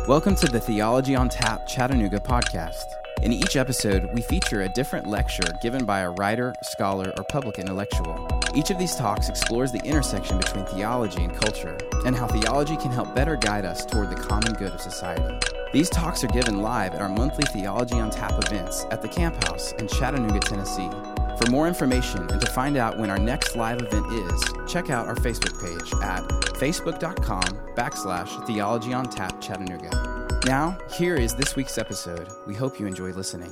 Welcome to the Theology on Tap Chattanooga podcast. In each episode, we feature a different lecture given by a writer, scholar, or public intellectual. Each of these talks explores the intersection between theology and culture, and how theology can help better guide us toward the common good of society. These talks are given live at our monthly Theology on Tap events at the Camp House in Chattanooga, Tennessee. For more information and to find out when our next live event is, check out our Facebook page at facebook.com/Theology on Tap Chattanooga. Now, here is this week's episode. We hope you enjoy listening.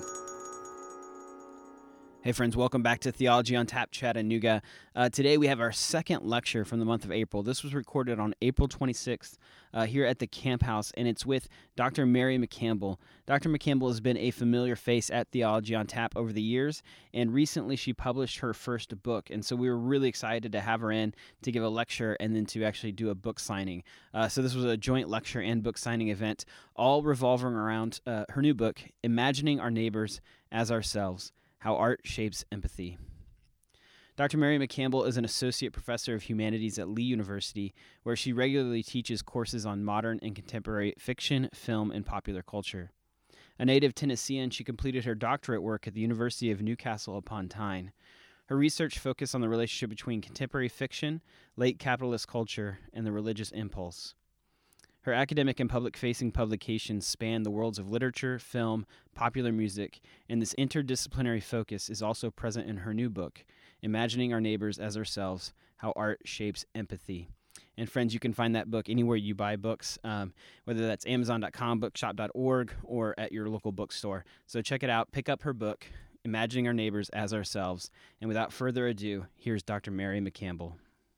Hey friends, welcome back to Theology on Tap Chattanooga. Today we have our second lecture from the month of April. This was recorded on April 26th here at the Camp House, and it's with Dr. Mary McCampbell. Dr. McCampbell has been a familiar face at Theology on Tap over the years, and recently she published her first book, and so we were really excited to have her in to give a lecture and then to actually do a book signing. So this was a joint lecture and book signing event, all revolving around her new book, Imagining Our Neighbors as Ourselves: How Art Shapes Empathy. Dr. Mary McCampbell is an associate professor of humanities at Lee University, where she regularly teaches courses on modern and contemporary fiction, film, and popular culture. A native Tennessean, she completed her doctorate work at the University of Newcastle upon Tyne. Her research focused on the relationship between contemporary fiction, late capitalist culture, and the religious impulse. Her academic and public-facing publications span the worlds of literature, film, popular music, and this interdisciplinary focus is also present in her new book, Imagining Our Neighbors as Ourselves: How Art Shapes Empathy. And friends, you can find that book anywhere you buy books, whether that's Amazon.com, bookshop.org, or at your local bookstore. So check it out. Pick up her book, Imagining Our Neighbors as Ourselves. And without further ado, here's Dr. Mary McCampbell.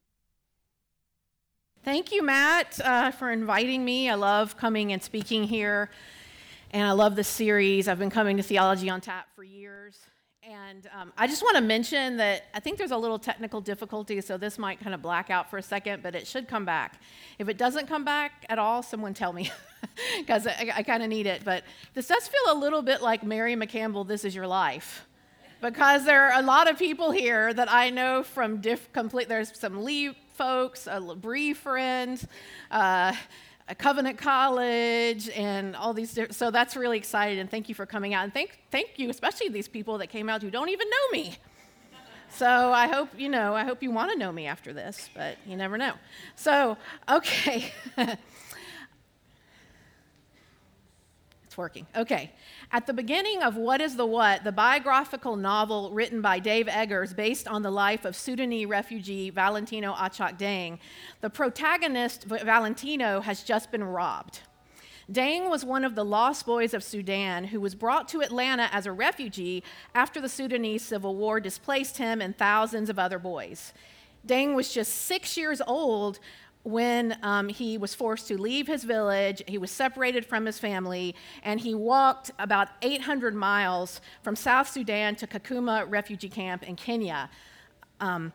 Thank you, Matt, for inviting me. I love coming and speaking here, and I love this series. I've been coming to Theology on Tap for years, and I just want to mention that I think there's a little technical difficulty, so this might kind of black out for a second, but it should come back. If it doesn't come back at all, someone tell me, because I kind of need it. But this does feel a little bit like Mary McCampbell, This Is Your Life, because there are a lot of people here that I know from there's some Lee folks, a Bree friend, a Covenant College, and all these so that's really exciting, and thank you for coming out, and thank you especially these people that came out who don't even know me. So I hope you want to know me after this, but you never know. So okay. It's working. Okay. At the beginning of What is the What, the biographical novel written by Dave Eggers based on the life of Sudanese refugee Valentino Achak Deng, the protagonist, Valentino, has just been robbed. Deng was one of the lost boys of Sudan who was brought to Atlanta as a refugee after the Sudanese Civil War displaced him and thousands of other boys. Deng was just 6 years old when he was forced to leave his village. He was separated from his family, and he walked about 800 miles from South Sudan to Kakuma refugee camp in Kenya. And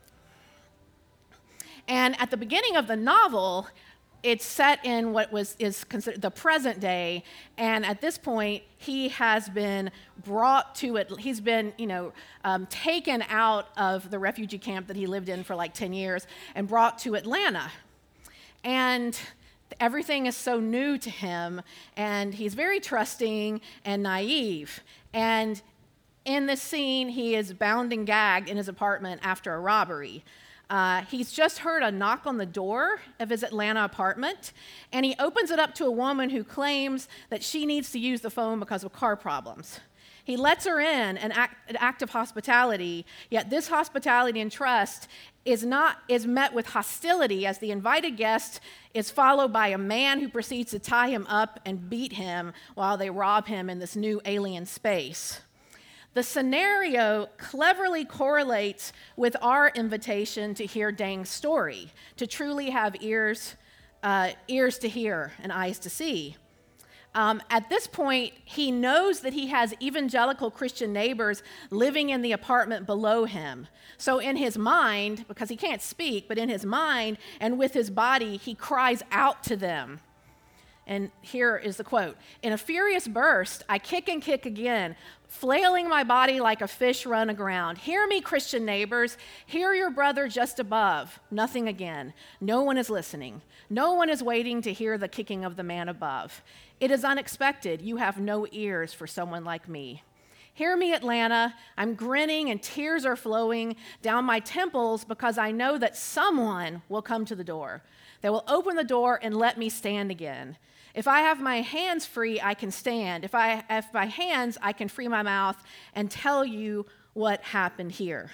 at the beginning of the novel, it's set in what is considered the present day, and at this point, he has been brought to it. He's been, taken out of the refugee camp that he lived in for like 10 years and brought to Atlanta. And everything is so new to him, and he's very trusting and naive. And in this scene, he is bound and gagged in his apartment after a robbery. He's just heard a knock on the door of his Atlanta apartment, and he opens it up to a woman who claims that she needs to use the phone because of car problems. He lets her in, an act of hospitality, yet this hospitality and trust is met with hostility, as the invited guest is followed by a man who proceeds to tie him up and beat him while they rob him in this new alien space. The scenario cleverly correlates with our invitation to hear Deng's story, to truly have ears to hear and eyes to see. At this point, he knows that he has evangelical Christian neighbors living in the apartment below him. So in his mind, because he can't speak, but in his mind and with his body, he cries out to them. And here is the quote. In a furious burst, I kick and kick again, flailing my body like a fish run aground. Hear me, Christian neighbors. Hear your brother just above. Nothing again. No one is listening. No one is waiting to hear the kicking of the man above. It is unexpected. You have no ears for someone like me. Hear me, Atlanta. I'm grinning and tears are flowing down my temples because I know that someone will come to the door. They will open the door and let me stand again. If I have my hands free, I can stand. If I have my hands, I can free my mouth and tell you what happened here.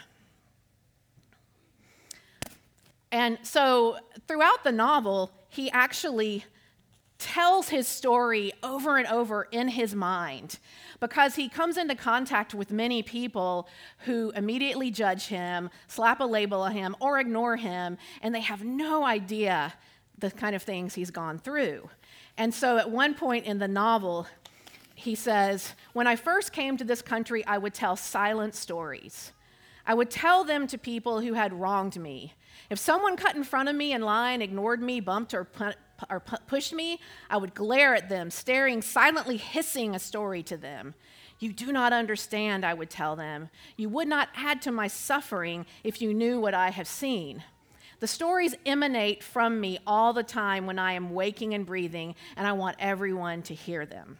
And so throughout the novel, he actually tells his story over and over in his mind because he comes into contact with many people who immediately judge him, slap a label on him, or ignore him, and they have no idea the kind of things he's gone through. And so at one point in the novel, he says, when I first came to this country, I would tell silent stories. I would tell them to people who had wronged me. If someone cut in front of me in line, ignored me, bumped or pushed me, I would glare at them, staring, silently hissing a story to them. You do not understand, I would tell them. You would not add to my suffering if you knew what I have seen. The stories emanate from me all the time when I am waking and breathing, and I want everyone to hear them.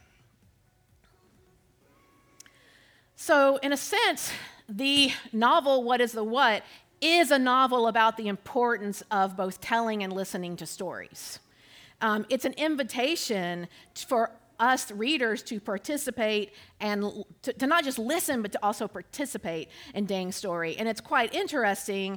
So, in a sense, the novel, What is the What, is a novel about the importance of both telling and listening to stories. It's an invitation for us readers to participate and to not just listen, but to also participate in Dang's story. And it's quite interesting.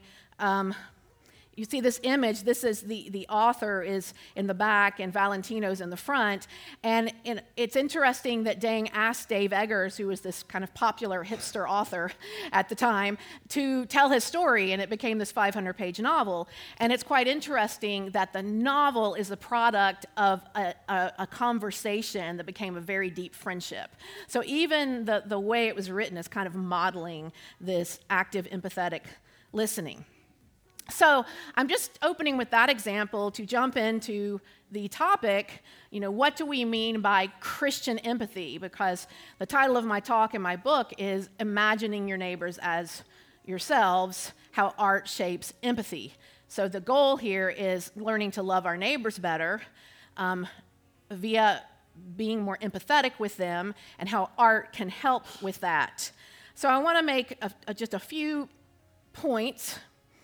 You see this image, this is the author is in the back and Valentino's in the front. And it's interesting that Dang asked Dave Eggers, who was this kind of popular hipster author at the time, to tell his story, and it became this 500-page novel. And it's quite interesting that the novel is a product of a conversation that became a very deep friendship. So even the way it was written is kind of modeling this active, empathetic listening. So I'm just opening with that example to jump into the topic, what do we mean by Christian empathy? Because the title of my talk in my book is Imagining Your Neighbors as Yourselves, How Art Shapes Empathy. So the goal here is learning to love our neighbors better via being more empathetic with them and how art can help with that. So I want to make just a few points.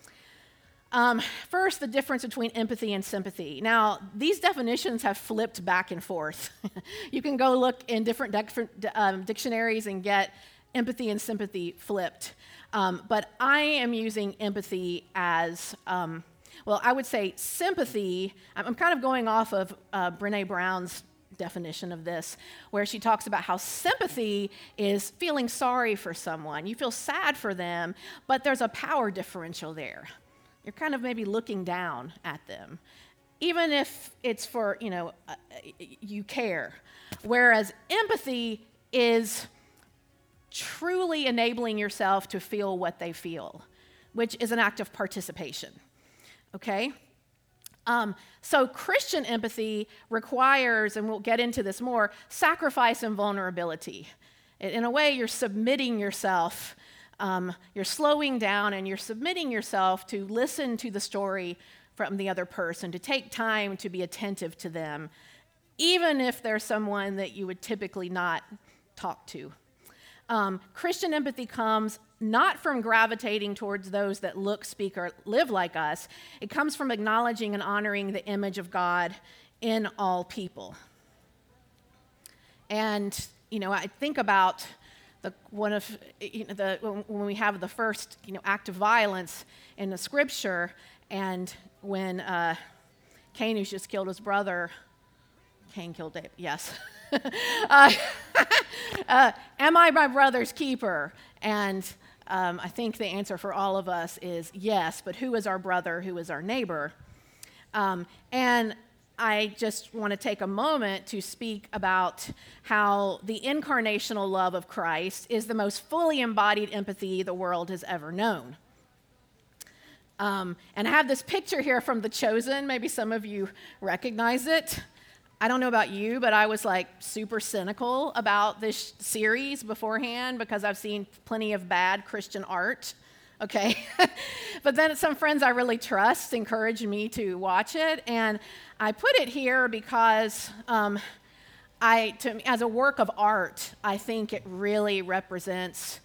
First, the difference between empathy and sympathy. Now, these definitions have flipped back and forth. You can go look in different dictionaries and get empathy and sympathy flipped. But I am using empathy as, I would say sympathy. I'm kind of going off of Brené Brown's definition of this, where she talks about how sympathy is feeling sorry for someone. You feel sad for them, but there's a power differential there. You're kind of maybe looking down at them, even if it's for, you care. Whereas empathy is truly enabling yourself to feel what they feel, which is an act of participation, okay? So Christian empathy requires, and we'll get into this more, sacrifice and vulnerability. In a way, you're submitting yourself. You're slowing down and you're submitting yourself to listen to the story from the other person, to take time to be attentive to them, even if they're someone that you would typically not talk to. Christian empathy comes not from gravitating towards those that look, speak, or live like us. It comes from acknowledging and honoring the image of God in all people. And, I think about when we have the first, act of violence in the scripture, and when Cain, who's just killed his brother, Cain killed David, yes. Am I my brother's keeper? And I think the answer for all of us is yes, but who is our brother? Who is our neighbor? And I just want to take a moment to speak about how the incarnational love of Christ is the most fully embodied empathy the world has ever known. And I have this picture here from The Chosen. Maybe some of you recognize it. I don't know about you, but I was like super cynical about this series beforehand because I've seen plenty of bad Christian art. Okay. But then some friends I really trust encouraged me to watch it. And I put it here because as a work of art, I think it really represents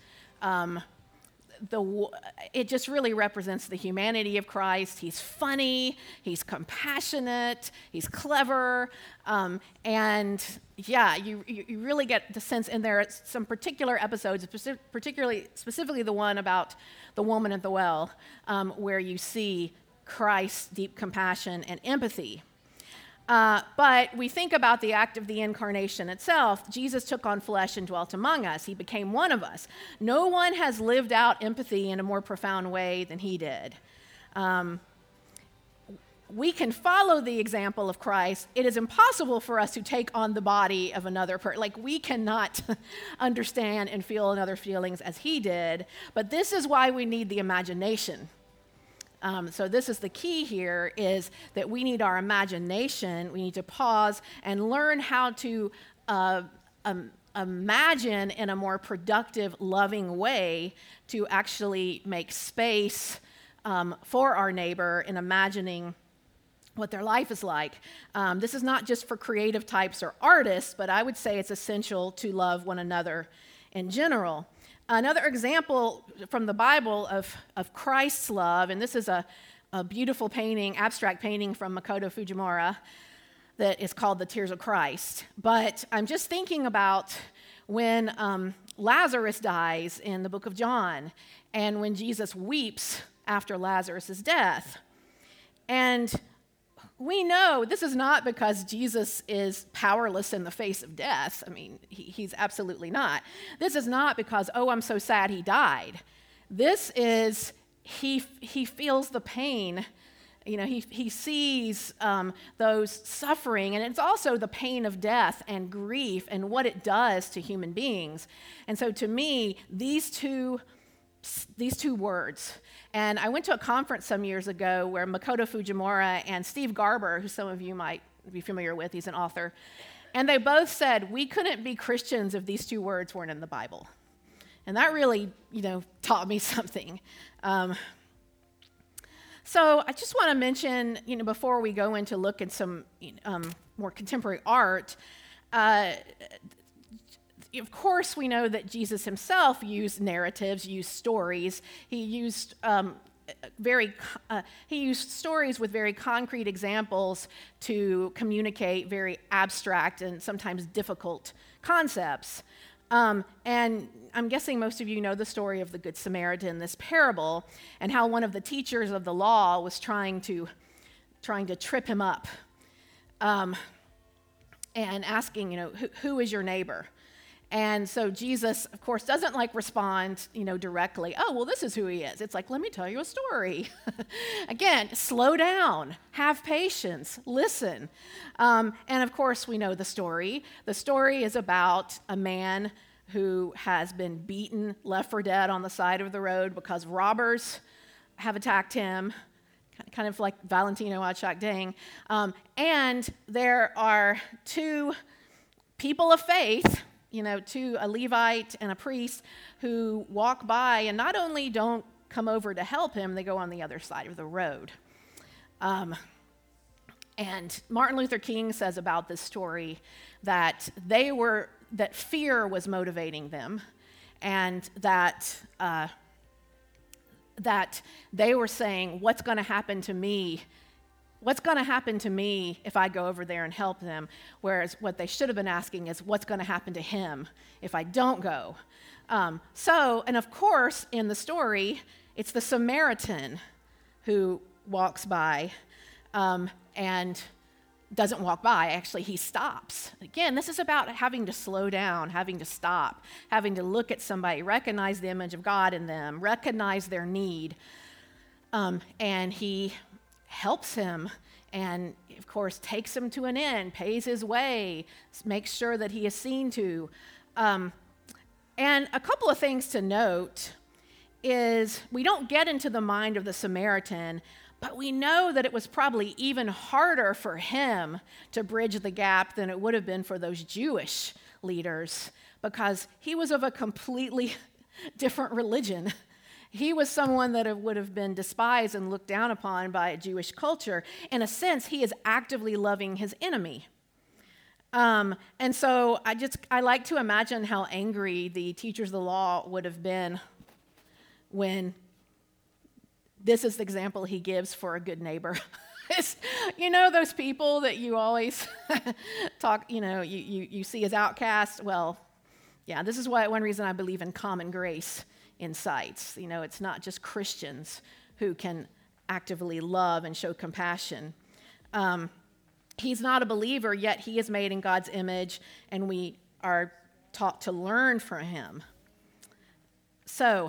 it just really represents the humanity of Christ. He's funny, he's compassionate, he's clever, and yeah, you really get the sense in there. Some particular episodes, specifically the one about the woman at the well, where you see Christ's deep compassion and empathy. But we think about the act of the incarnation itself. Jesus took on flesh and dwelt among us. He became one of us. No one has lived out empathy in a more profound way than he did. We can follow the example of Christ. It is impossible for us to take on the body of another person. Like, we cannot understand and feel another feelings as he did. But this is why we need the imagination. So this is the key here, is that we need our imagination. We need to pause and learn how to imagine in a more productive, loving way to actually make space for our neighbor in imagining what their life is like. This is not just for creative types or artists, but I would say it's essential to love one another in general. Another example from the Bible of Christ's love, and this is a beautiful painting, abstract painting from Makoto Fujimura that is called The Tears of Christ. But I'm just thinking about when Lazarus dies in the book of John, and when Jesus weeps after Lazarus' death. And we know this is not because Jesus is powerless in the face of death. I mean, he's absolutely not. This is not because, oh, I'm so sad he died. This is, he feels the pain. You know, he sees those suffering, and it's also the pain of death and grief and what it does to human beings. And so to me, these two words. And I went to a conference some years ago where Makoto Fujimura and Steve Garber, who some of you might be familiar with, he's an author, and they both said, we couldn't be Christians if these two words weren't in the Bible. And that really, taught me something. So I just want to mention, before we go into look at some more contemporary art, of course, we know that Jesus himself used narratives, used stories. He used stories with very concrete examples to communicate very abstract and sometimes difficult concepts. And I'm guessing most of you know the story of the Good Samaritan, this parable, and how one of the teachers of the law was trying to trip him up, and asking, who is your neighbor? And so Jesus, of course, doesn't respond, directly, oh, well, this is who he is. It's like, let me tell you a story. Again, slow down, have patience, listen. And of course, we know the story. The story is about a man who has been beaten, left for dead on the side of the road because robbers have attacked him, kind of like Valentino Achak Deng. And there are two people of faith, a Levite and a priest, who walk by and not only don't come over to help him, they go on the other side of the road. And Martin Luther King says about this story that fear was motivating them, and that they were saying, what's going to happen to me? What's going to happen to me if I go over there and help them? Whereas what they should have been asking is, what's going to happen to him if I don't go? And of course, in the story, it's the Samaritan who walks by and doesn't walk by. Actually, he stops. Again, this is about having to slow down, having to stop, having to look at somebody, recognize the image of God in them, recognize their need. And he helps him and, of course, takes him to an inn, pays his way, makes sure that he is seen to. And a couple of things to note is we don't get into the mind of the Samaritan, But we know that it was probably even harder for him to bridge the gap than it would have been for those Jewish leaders, because he was of a completely different religion. He was someone that would have been despised and looked down upon by a Jewish culture. In a sense, he is actively loving his enemy. And so I like to imagine how angry the teachers of the law would have been when this is the example he gives for a good neighbor. Those people that you always talk, you see as outcasts. Well, yeah, this is one reason I believe in common grace in sites. It's not just Christians who can actively love and show compassion. He's not a believer, yet he is made in God's image, and we are taught to learn from him. So,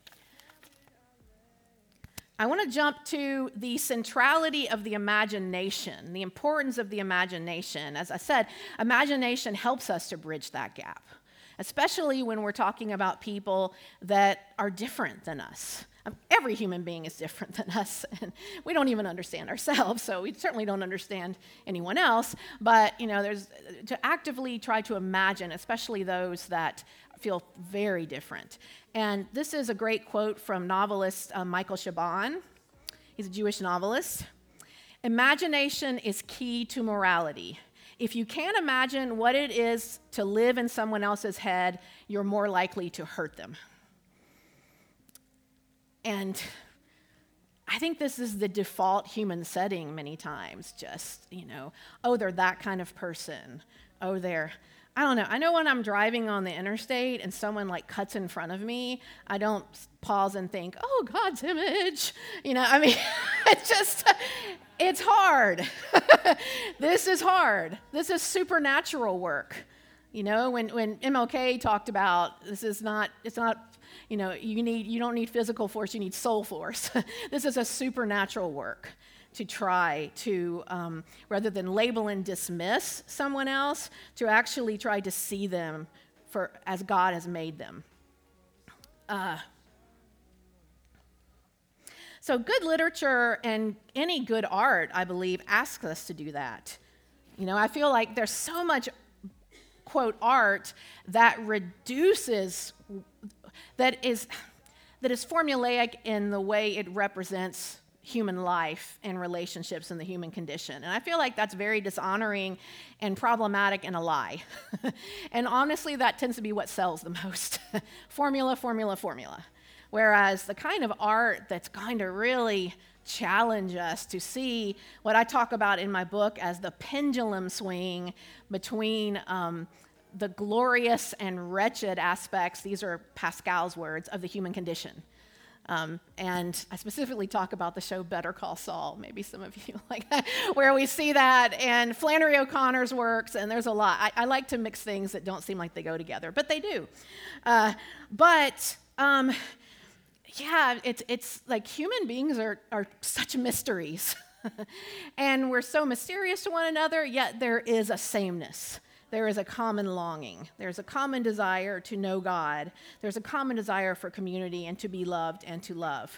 I want to jump to the centrality of the imagination, the importance of the imagination. As I said, imagination helps us to bridge that gap, especially when we're talking about people that are different than us. Every human being is different than us, and we don't even understand ourselves, so we certainly don't understand anyone else. But, there's to actively try to imagine, especially those that feel very different. And this is a great quote from novelist Michael Chabon. He's a Jewish novelist. "Imagination is key to morality. If you can't imagine what it is to live in someone else's head, you're more likely to hurt them." And I think this is the default human setting many times. Just, they're that kind of person. I don't know. I know when I'm driving on the interstate and someone cuts in front of me, I don't pause and think, oh, God's image. It's hard. This is hard. This is supernatural work. When MLK talked about it's not, you don't need physical force, you need soul force. This is a supernatural work to try to, rather than label and dismiss someone else, to actually try to see them as God has made them. So good literature and any good art, I believe, asks us to do that. I feel like there's so much, quote, art that reduces, that is formulaic in the way it represents human life and relationships and the human condition. And I feel like that's very dishonoring and problematic and a lie. And honestly, that tends to be what sells the most. Formula. Whereas the kind of art that's going to really challenge us to see what I talk about in my book as the pendulum swing between the glorious and wretched aspects, these are Pascal's words, of the human condition. And I specifically talk about the show Better Call Saul, maybe some of you like that, where we see that, and Flannery O'Connor's works, and there's a lot. I like to mix things that don't seem like they go together, but they do. It's like human beings are such mysteries. And we're so mysterious to one another, yet there is a sameness. There is a common longing. There's a common desire to know God. There's a common desire for community and to be loved and to love.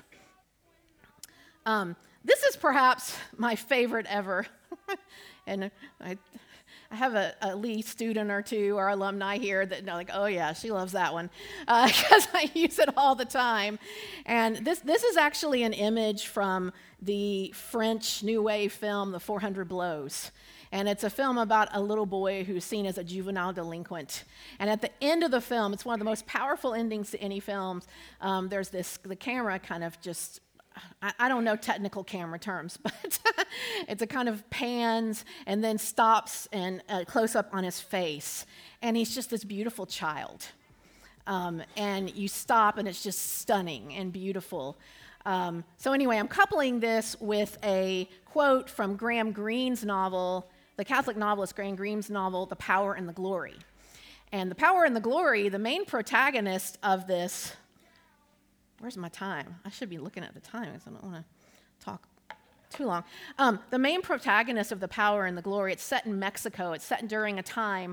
This is perhaps my favorite ever. And I have a Lee student or two or alumni here that know, oh yeah, she loves that one, because I use it all the time. And this is actually an image from the French New Wave film, The 400 Blows. And it's a film about a little boy who's seen as a juvenile delinquent. And at the end of the film, it's one of the most powerful endings to any film. There's the camera kind of just, I don't know technical camera terms, but it's a kind of pans and then stops and close up on his face. And he's just this beautiful child. And you stop and it's just stunning and beautiful. So anyway, I'm coupling this with a quote from Graham Greene's novel, the Catholic novelist Graham Greene's novel, The Power and the Glory. And The Power and the Glory, the main protagonist of this, where's my time? I should be looking at the time because I don't want to talk too long. The main protagonist of The Power and the Glory, it's set in Mexico. It's set during a time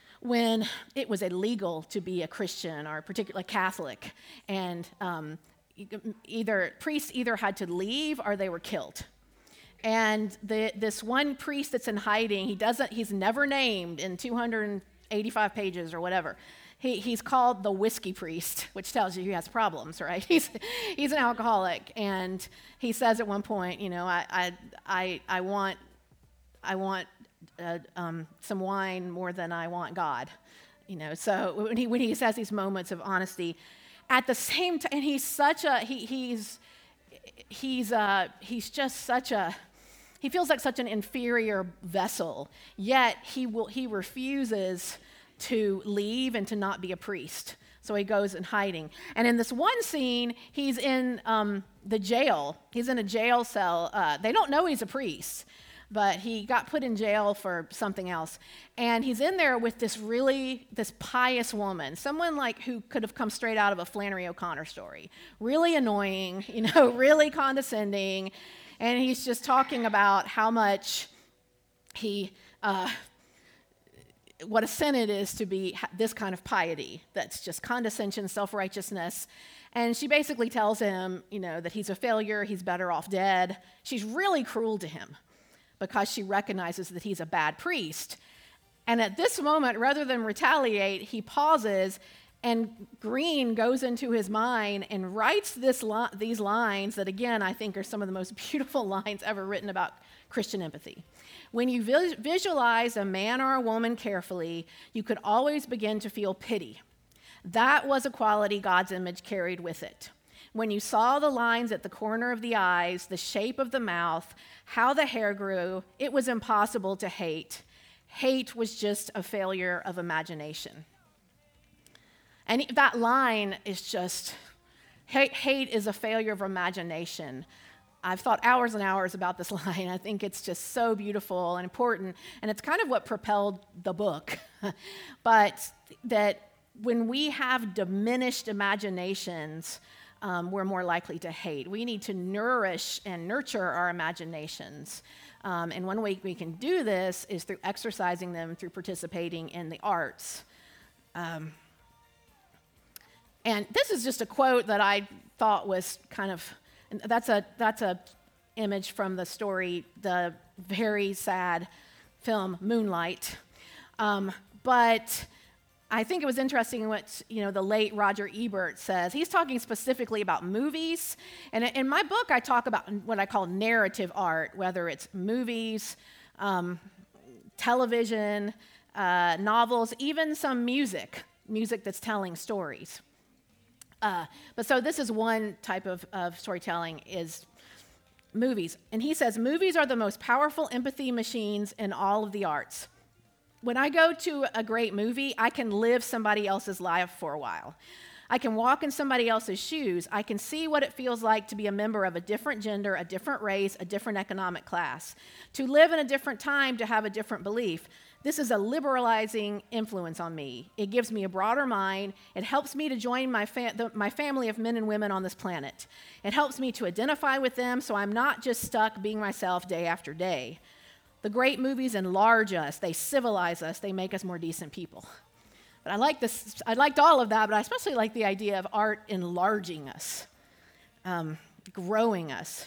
when it was illegal to be a Christian or particularly Catholic. And priests either had to leave or they were killed. And this one priest that's in hiding, he's never named in 285 pages or whatever. He's called the whiskey priest, which tells you he has problems, right? He's an alcoholic, and he says at one point, I want some wine more than I want God, So when he says these moments of honesty, at the same time, and he's just such a. He feels like such an inferior vessel, yet he refuses to leave and to not be a priest. So he goes in hiding. And in this one scene, he's in the jail. He's in a jail cell. They don't know he's a priest, but he got put in jail for something else. And he's in there with this pious woman, someone who could have come straight out of a Flannery O'Connor story. Really annoying, really condescending. And he's just talking about how much what a sin it is to be this kind of piety that's just condescension, self-righteousness. And she basically tells him, that he's a failure, he's better off dead. She's really cruel to him because she recognizes that he's a bad priest. And at this moment, rather than retaliate, he pauses, and Green goes into his mind and writes these lines that, again, I think are some of the most beautiful lines ever written about Christian empathy. When you visualize a man or a woman carefully, you could always begin to feel pity. That was a quality God's image carried with it. When you saw the lines at the corner of the eyes, the shape of the mouth, how the hair grew, it was impossible to hate. Hate was just a failure of imagination. And that line is just, hate is a failure of imagination. I've thought hours and hours about this line. I think it's just so beautiful and important, and it's kind of what propelled the book. But that when we have diminished imaginations, we're more likely to hate. We need to nourish and nurture our imaginations. And one way we can do this is through exercising them, through participating in the arts. And this is just a quote that I thought was kind of, that's a image from the story, the very sad film Moonlight. But I think it was interesting what the late Roger Ebert says. He's talking specifically about movies. And in my book, I talk about what I call narrative art, whether it's movies, television, novels, even some music that's telling stories. But so this is one type of storytelling is movies. And he says, movies are the most powerful empathy machines in all of the arts. When I go to a great movie, I can live somebody else's life for a while. I can walk in somebody else's shoes. I can see what it feels like to be a member of a different gender, a different race, a different economic class, to live in a different time, to have a different belief. This is a liberalizing influence on me. It gives me a broader mind. It helps me to join my family of men and women on this planet. It helps me to identify with them so I'm not just stuck being myself day after day. The great movies enlarge us. They civilize us. They make us more decent people. But I liked all of that, but I especially like the idea of art enlarging us, growing us.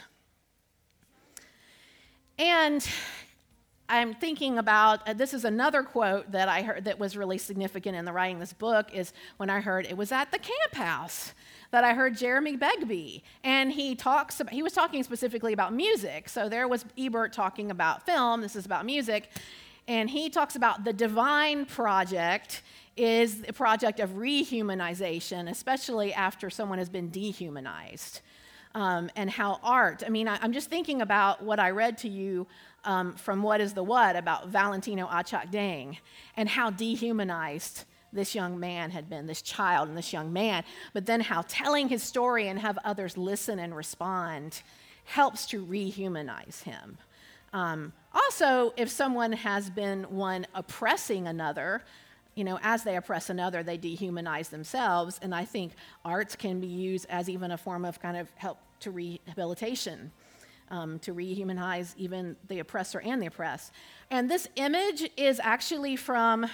And I'm thinking about, this is another quote that I heard that was really significant in the writing of this book, is when I heard it was at the Camp House that I heard Jeremy Begbie, and he was talking specifically about music. So there was Ebert talking about film, this is about music, and he talks about the Divine Project is a project of rehumanization, especially after someone has been dehumanized. And how art, I'm just thinking about what I read to you from What is the What about Valentino Achak Deng and how dehumanized this young man had been, this child and this young man, but then how telling his story and have others listen and respond helps to rehumanize him. Also, if someone has been one oppressing another, as they oppress another, they dehumanize themselves, and I think arts can be used as even a form of kind of help to rehabilitation, to rehumanize even the oppressor and the oppressed. And this image is actually from,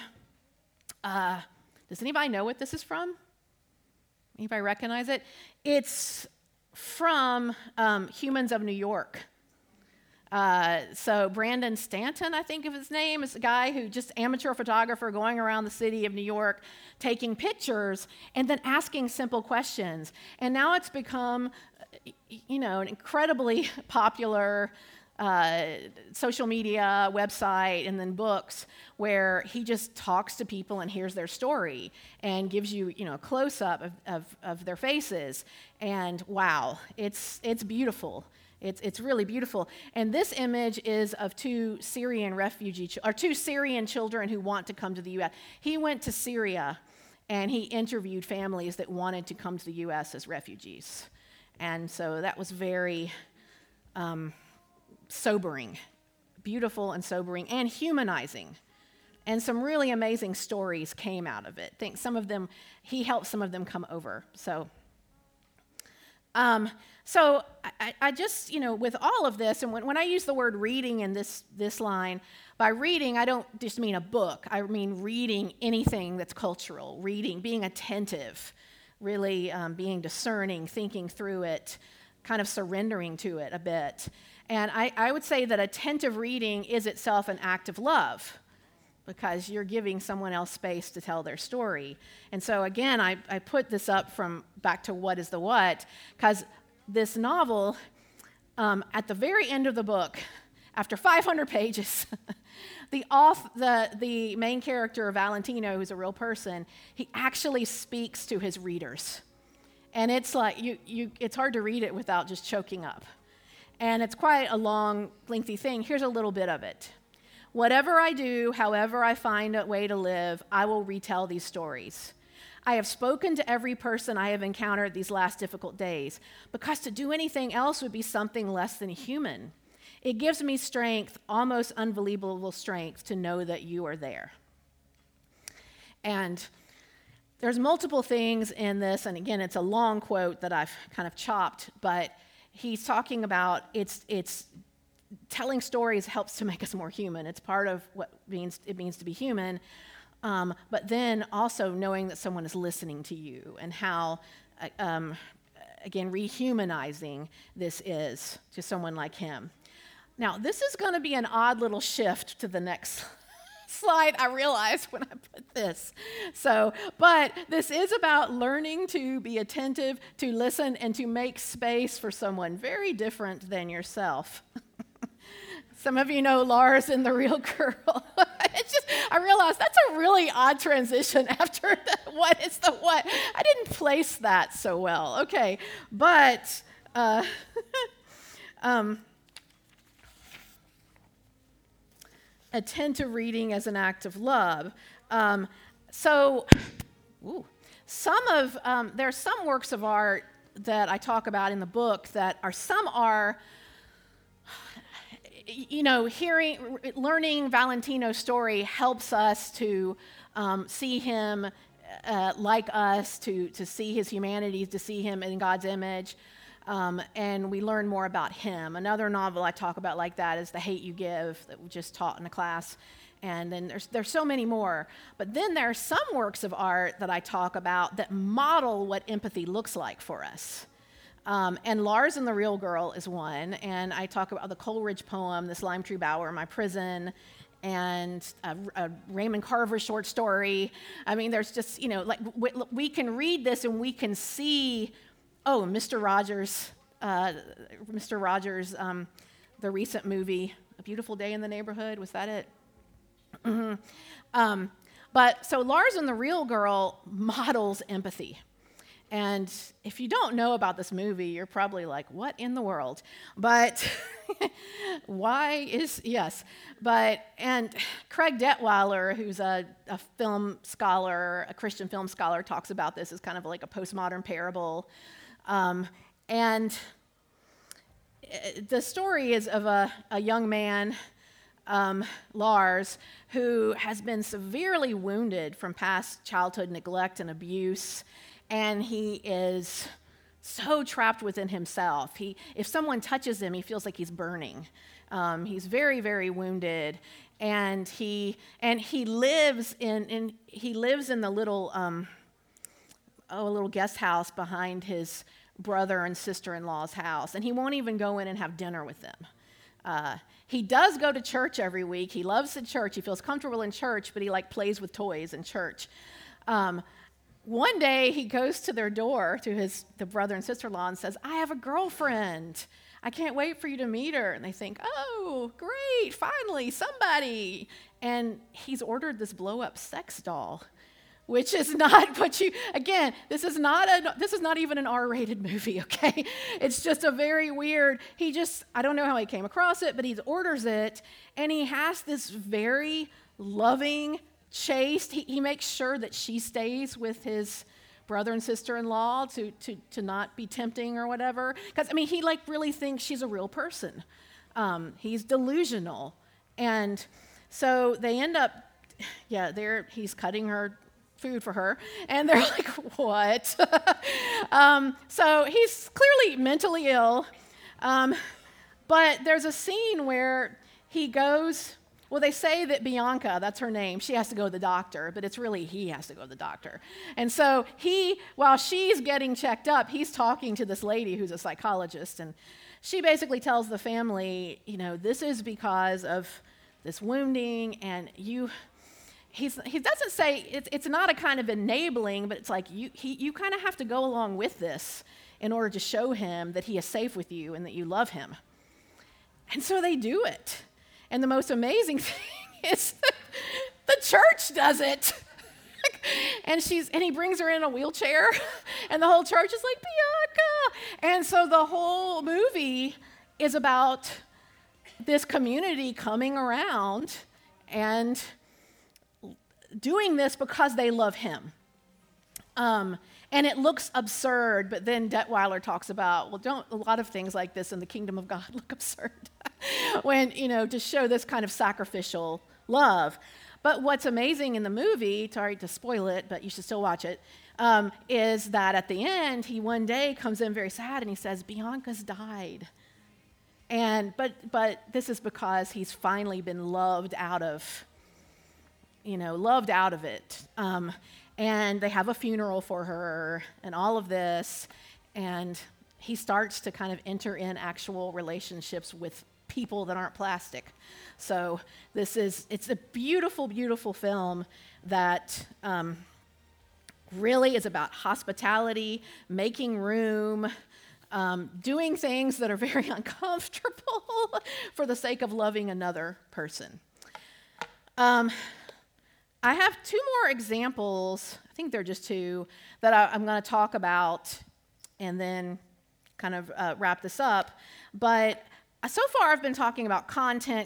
does anybody know what this is from? Anybody recognize it? It's from Humans of New York. So Brandon Stanton, I think of his name, is a guy who just amateur photographer going around the city of New York, taking pictures and then asking simple questions. And now it's become, an incredibly popular social media website and then books where he just talks to people and hears their story and gives you, a close-up of their faces. And wow, it's beautiful. It's really beautiful. And this image is of two Syrian children who want to come to the U.S. He went to Syria and he interviewed families that wanted to come to the U.S. as refugees. And so that was very sobering, beautiful and sobering and humanizing. And some really amazing stories came out of it. He helped some of them come over. So I just, with all of this, and when I use the word reading in this line, by reading, I don't just mean a book. I mean reading anything that's cultural, reading, being attentive, really being discerning, thinking through it, kind of surrendering to it a bit. And I would say that attentive reading is itself an act of love, because you're giving someone else space to tell their story. And so again, I put this up from back to What is the What, because this novel, at the very end of the book, after 500 pages, the main character, Valentino, who's a real person, he actually speaks to his readers. And it's like, it's hard to read it without just choking up. And it's quite a long, lengthy thing. Here's a little bit of it. Whatever I do, however I find a way to live, I will retell these stories. I have spoken to every person I have encountered these last difficult days, because to do anything else would be something less than human. It gives me strength, almost unbelievable strength, to know that you are there. And there's multiple things in this, and again, it's a long quote that I've kind of chopped, but he's talking about it's telling stories helps to make us more human. It's part of what it means to be human. But then also knowing that someone is listening to you, and how, again, rehumanizing this is to someone like him. Now, this is going to be an odd little shift to the next slide, I realized when I put this. But this is about learning to be attentive, to listen, and to make space for someone very different than yourself. Some of you know Lars in The Real Girl. I realized that's a really odd transition after the what is the what. I didn't place that so well. Okay, but attentive reading as an act of love. There's some works of art that I talk about in the book that are learning Valentino's story helps us to see him like us, to see his humanity, to see him in God's image, and we learn more about him. Another novel I talk about like that is The Hate You Give, that we just taught in a class, and then there's so many more. But then there are some works of art that I talk about that model what empathy looks like for us. And Lars and the Real Girl is one, and I talk about the Coleridge poem, This Lime Tree Bower, My Prison, and a Raymond Carver short story. I mean, there's just, we can read this and we can see, Mr. Rogers, the recent movie, A Beautiful Day in the Neighborhood, was that it? Mm-hmm. But so Lars and the Real Girl models empathy. And if you don't know about this movie, you're probably like, what in the world? But and Craig Detweiler, who's a film scholar, a Christian film scholar, talks about this as kind of like a postmodern parable. And the story is of a young man, Lars, who has been severely wounded from past childhood neglect and abuse. And he is so trapped within himself. If someone touches him, he feels like he's burning. He's very, very wounded, and he lives in the little a little guest house behind his brother and sister-in-law's house, and he won't even go in and have dinner with them. He does go to church every week. He loves the church. He feels comfortable in church, but he plays with toys in church. One day he goes to their door, to the brother and sister-in-law, and says, "I have a girlfriend. I can't wait for you to meet her." And they think, "Oh, great, finally, somebody." And he's ordered this blow-up sex doll, which is not what again, this is not even an R-rated movie, okay? It's just a very weird, I don't know how he came across it, but he orders it, and he has this very loving, chaste, he makes sure that she stays with his brother and sister-in-law to not be tempting or whatever. Because, he really thinks she's a real person. He's delusional. And so they end up, he's cutting her food for her, and they're like, "What?" So he's clearly mentally ill. But there's a scene where he goes, they say that Bianca, that's her name, she has to go to the doctor, but it's really he has to go to the doctor. And so while she's getting checked up, he's talking to this lady who's a psychologist, and she basically tells the family, this is because of this wounding, and he doesn't say, it's not a kind of enabling, but it's like you kind of have to go along with this in order to show him that he is safe with you and that you love him. And so they do it. And the most amazing thing is the church does it. And he brings her in a wheelchair, and the whole church is like, "Bianca!" And so the whole movie is about this community coming around and doing this because they love him. And it looks absurd, but then Detweiler talks about, a lot of things like this in the kingdom of God look absurd when, to show this kind of sacrificial love. But what's amazing in the movie, sorry to spoil it, but you should still watch it, is that at the end, he one day comes in very sad and he says, "Bianca's died." But this is because he's finally been loved out of it. And they have a funeral for her and all of this, and he starts to kind of enter in actual relationships with people that aren't plastic. So it's a beautiful, beautiful film that really is about hospitality, making room, doing things that are very uncomfortable for the sake of loving another person. I have two more examples, I think they're just two, that I'm going to talk about and then kind of wrap this up. But so far I've been talking about content.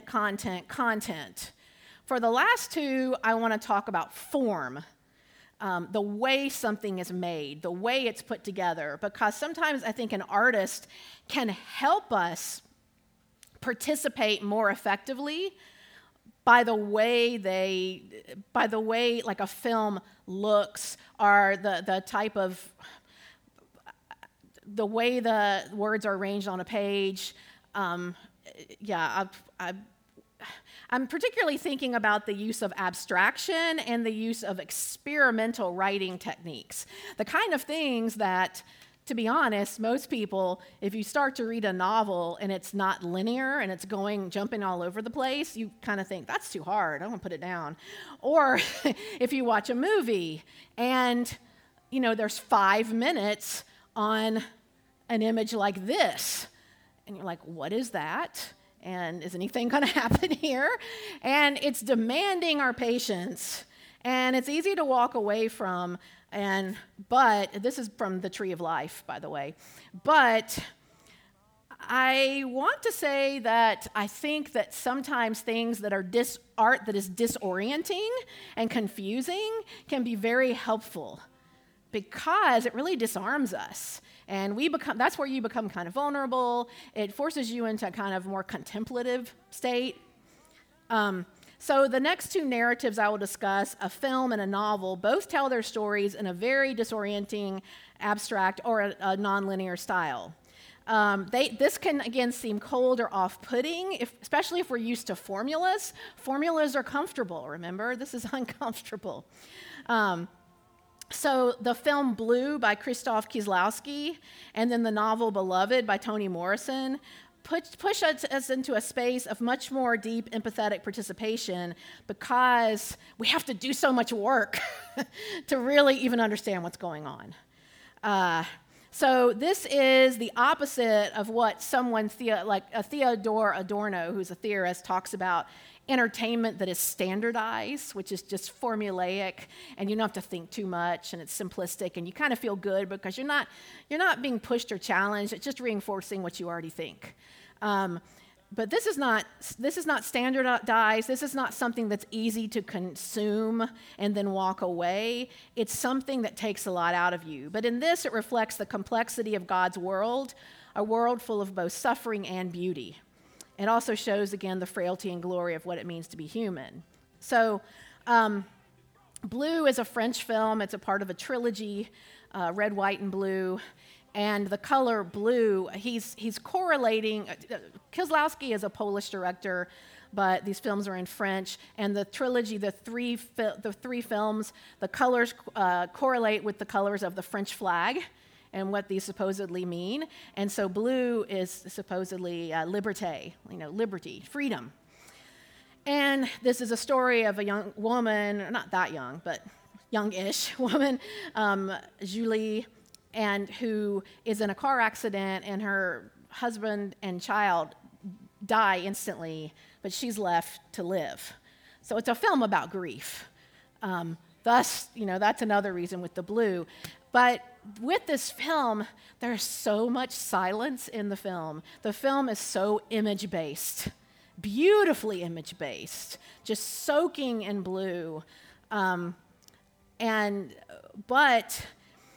For the last two, I want to talk about form, the way something is made, the way it's put together, because sometimes I think an artist can help us participate more effectively by the way like a film looks, or the type of, the way the words are arranged on a page. I'm particularly thinking about the use of abstraction and the use of experimental writing techniques. The kind of things that, to be honest, most people, if you start to read a novel and it's not linear and it's jumping all over the place, you kind of think, that's too hard, I want to put it down. Or if you watch a movie and, there's 5 minutes on an image like this, and you're like, what is that? And is anything going to happen here? And it's demanding our patience, and it's easy to walk away from. But this is from The Tree of Life, by the way. But I want to say that I think that sometimes things that are art that is disorienting and confusing can be very helpful, because it really disarms us. And that's where you become kind of vulnerable. It forces you into a kind of more contemplative state. So the next two narratives I will discuss, a film and a novel, both tell their stories in a very disorienting, abstract, or a nonlinear style. This can, again, seem cold or off-putting, especially if we're used to formulas. Formulas are comfortable, remember? This is uncomfortable. So the film Blue by Krzysztof Kieslowski and then the novel Beloved by Toni Morrison push us into a space of much more deep empathetic participation because we have to do so much work to really even understand what's going on. So this is the opposite of what someone, like Theodore Adorno, who's a theorist, talks about entertainment that is standardized, which is just formulaic, and you don't have to think too much, and it's simplistic, and you kind of feel good because you're not being pushed or challenged. It's just reinforcing what you already think. But this is not standardized. This is not something that's easy to consume and then walk away. It's something that takes a lot out of you. But in this, it reflects the complexity of God's world, a world full of both suffering and beauty. It also shows, again, the frailty and glory of what it means to be human. So Blue is a French film. It's a part of a trilogy, Red, White, and Blue. And the color blue, he's correlating. Kieslowski is a Polish director, but these films are in French. And the trilogy, the three films, the colors correlate with the colors of the French flag and what these supposedly mean. And so blue is supposedly liberté, liberty, freedom. And this is a story of a young woman, not that young, but youngish woman, Julie, and who is in a car accident, and her husband and child die instantly, but she's left to live. So it's a film about grief. Thus, that's another reason with the blue. But with this film, there's so much silence in the film. The film is so image-based, beautifully image-based, just soaking in blue. But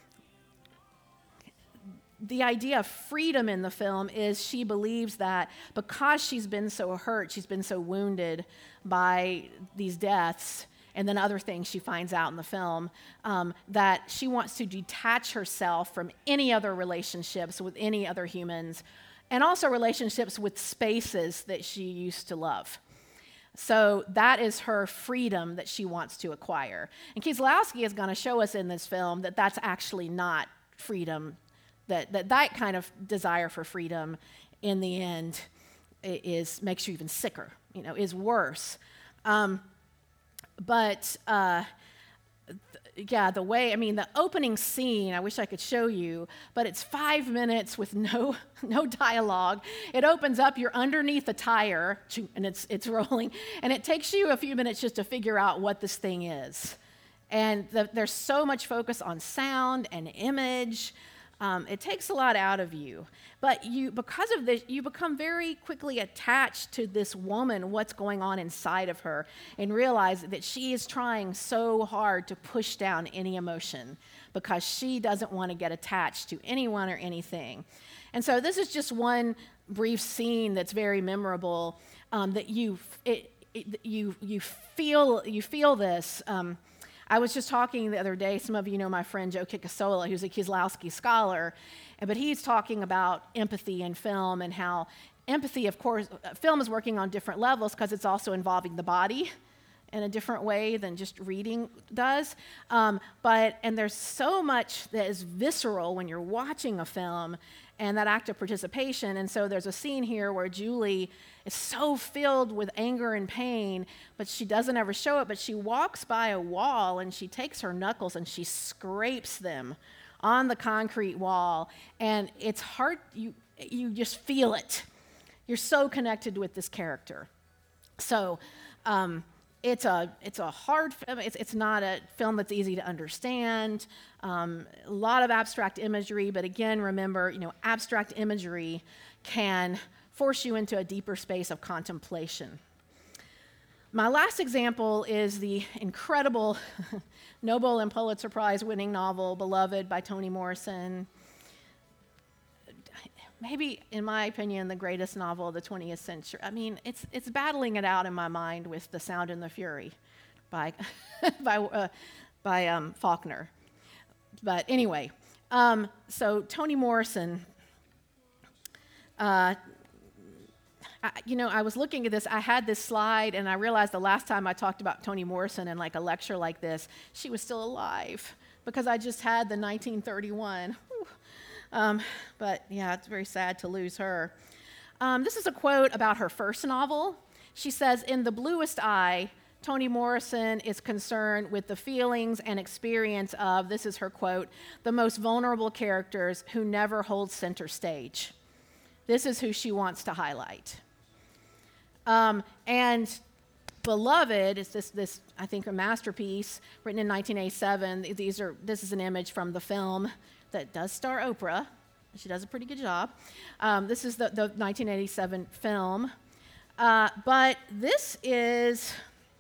the idea of freedom in the film is she believes that because she's been so hurt, she's been so wounded by these deaths, and then other things she finds out in the film, that she wants to detach herself from any other relationships with any other humans, and also relationships with spaces that she used to love. So that is her freedom that she wants to acquire. And Kieslowski is going to show us in this film that that's actually not freedom, that kind of desire for freedom in the end makes you even sicker, is worse. The opening scene, I wish I could show you, but it's 5 minutes with no dialogue. It opens up, you're underneath a tire, and it's rolling, and it takes you a few minutes just to figure out what this thing is. And there's so much focus on sound and image. It takes a lot out of you. But because of this, you become very quickly attached to this woman, what's going on inside of her, and realize that she is trying so hard to push down any emotion because she doesn't want to get attached to anyone or anything. And so this is just one brief scene that's very memorable, that you feel this. I was just talking the other day, some of you know my friend Joe Kikasola, who's a Kieslowski scholar, but he's talking about empathy in film and how empathy, of course, film is working on different levels because it's also involving the body in a different way than just reading does. And there's so much that is visceral when you're watching a film and that act of participation. And so there's a scene here where Julie is so filled with anger and pain, but she doesn't ever show it, but she walks by a wall and she takes her knuckles and she scrapes them on the concrete wall. And it's hard, you just feel it. You're so connected with this character. So it's a hard film. It's not a film that's easy to understand. A lot of abstract imagery, but again, remember, abstract imagery can force you into a deeper space of contemplation. My last example is the incredible Nobel and Pulitzer Prize winning novel Beloved by Toni Morrison. Maybe, in my opinion, the greatest novel of the 20th century. I mean, it's battling it out in my mind with The Sound and the Fury by Faulkner. But anyway, so Toni Morrison, I was looking at this. I had this slide, and I realized the last time I talked about Toni Morrison in like a lecture like this, she was still alive because I just had the 1931. But yeah, it's very sad to lose her. This is a quote about her first novel. She says, "In The Bluest Eye, Toni Morrison is concerned with the feelings and experience of," this is her quote, "the most vulnerable characters who never hold center stage." This is who she wants to highlight. And Beloved is this I think a masterpiece written in 1987. This is an image from the film that does star Oprah. She does a pretty good job. This is the 1987 film. But this is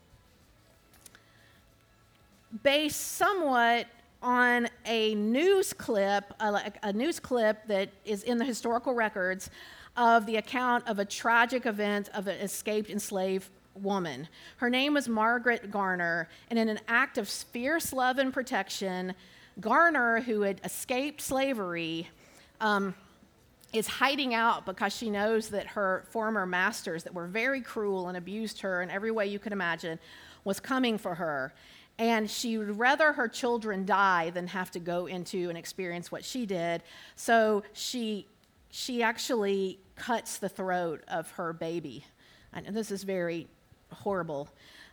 based somewhat on a news clip that is in the historical records of the account of a tragic event of an escaped enslaved woman. Her name was Margaret Garner, and in an act of fierce love and protection, Garner, who had escaped slavery, is hiding out because she knows that her former masters that were very cruel and abused her in every way you could imagine was coming for her. And she would rather her children die than have to go into and experience what she did. So she actually cuts the throat of her baby. And this is very horrible.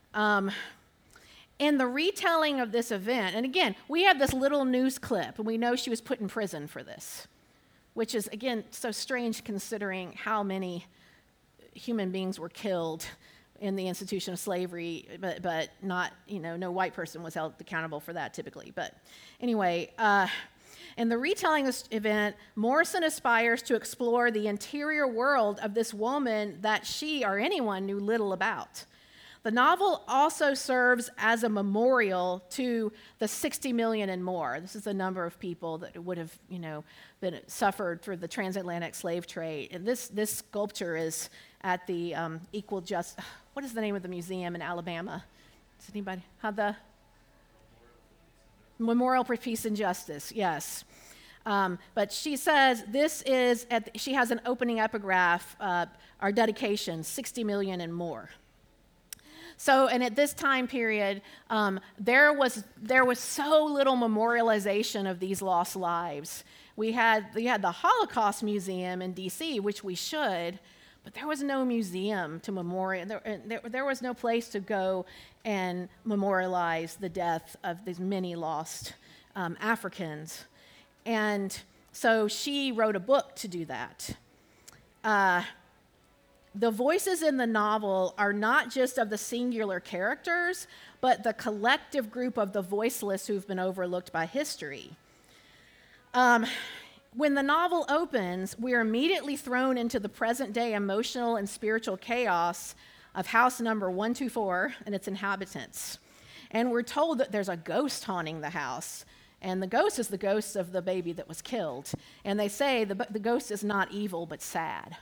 In the retelling of this event, and again, we have this little news clip, and we know she was put in prison for this, which is, again, so strange considering how many human beings were killed in the institution of slavery, but not, no white person was held accountable for that typically. But anyway, in the retelling of this event, Morrison aspires to explore the interior world of this woman that she or anyone knew little about. The novel also serves as a memorial to the 60 million and more. This is the number of people that would have, been suffered through the transatlantic slave trade. And this sculpture is at the Equal Just. What is the name of the museum in Alabama? Does anybody have the Memorial for Peace and Justice? Yes. But she says this is. She has an opening epigraph. Our dedication: 60 million and more. So, and at this time period, there was so little memorialization of these lost lives. We had the Holocaust Museum in D.C., which we should, but there was no museum to memorial. There was no place to go and memorialize the death of these many lost Africans. And so she wrote a book to do that. The voices in the novel are not just of the singular characters, but the collective group of the voiceless who've been overlooked by history. When the novel opens, we are immediately thrown into the present-day emotional and spiritual chaos of house number 124 and its inhabitants. And we're told that there's a ghost haunting the house, and the ghost is the ghost of the baby that was killed. And they say the ghost is not evil, but sad.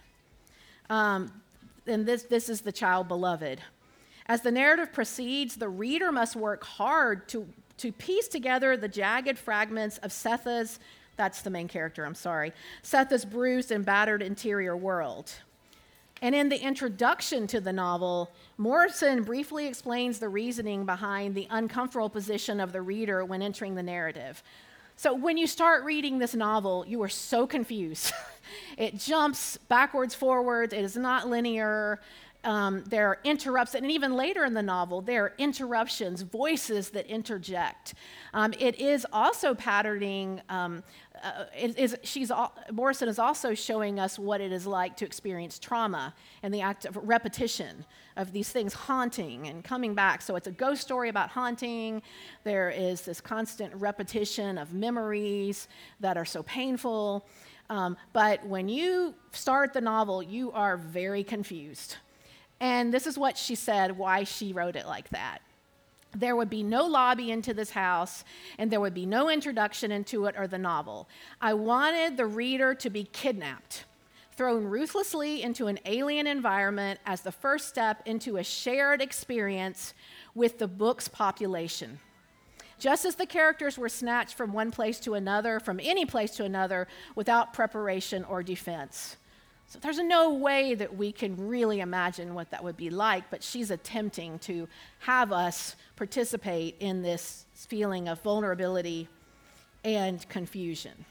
And this is the child beloved. As the narrative proceeds, the reader must work hard to piece together the jagged fragments of Setha's, that's the main character, I'm sorry, Setha's bruised and battered interior world. And in the introduction to the novel, Morrison briefly explains the reasoning behind the uncomfortable position of the reader when entering the narrative. So when you start reading this novel, you are so confused. It jumps backwards, forwards. It is not linear. There are interrupts, and even later in the novel, there are interruptions, voices that interject. It is also patterning. Morrison is also showing us what it is like to experience trauma and the act of repetition of these things haunting and coming back. So it's a ghost story about haunting. There is this constant repetition of memories that are so painful. But when you start the novel, you are very confused. And this is what she said, why she wrote it like that. There would be no lobby into this house, and there would be no introduction into it or the novel. I wanted the reader to be kidnapped, thrown ruthlessly into an alien environment as the first step into a shared experience with the book's population. Just as the characters were snatched from one place to another, from any place to another, without preparation or defense. So there's no way that we can really imagine what that would be like, but she's attempting to have us participate in this feeling of vulnerability and confusion.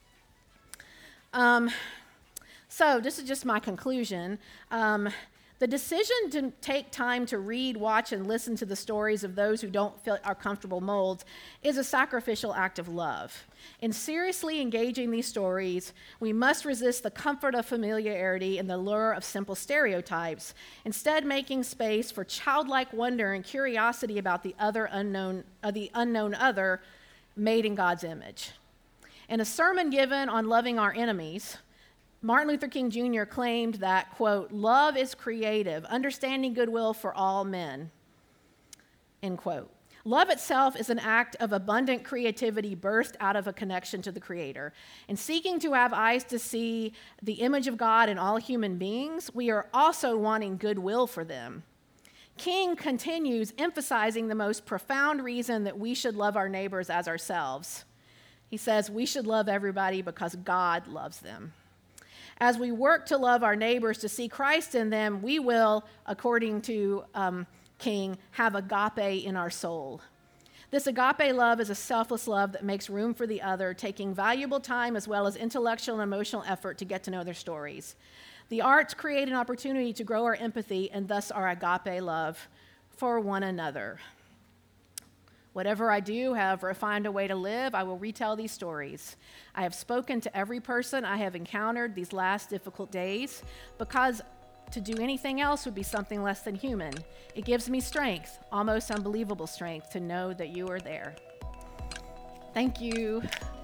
So this is just my conclusion. The decision to take time to read, watch, and listen to the stories of those who don't fit our comfortable molds is a sacrificial act of love. In seriously engaging these stories, we must resist the comfort of familiarity and the lure of simple stereotypes, instead making space for childlike wonder and curiosity about the unknown other made in God's image. In a sermon given on loving our enemies, Martin Luther King Jr. claimed that, quote, love is creative, understanding goodwill for all men, end quote. Love itself is an act of abundant creativity birthed out of a connection to the Creator. In seeking to have eyes to see the image of God in all human beings, we are also wanting goodwill for them. King continues emphasizing the most profound reason that we should love our neighbors as ourselves. He says we should love everybody because God loves them. As we work to love our neighbors, to see Christ in them, we will, according to King, have agape in our soul. This agape love is a selfless love that makes room for the other, taking valuable time as well as intellectual and emotional effort to get to know their stories. The arts create an opportunity to grow our empathy and thus our agape love for one another. Whatever I do, however I find a way to live, I will retell these stories. I have spoken to every person I have encountered these last difficult days because to do anything else would be something less than human. It gives me strength, almost unbelievable strength, to know that you are there. Thank you.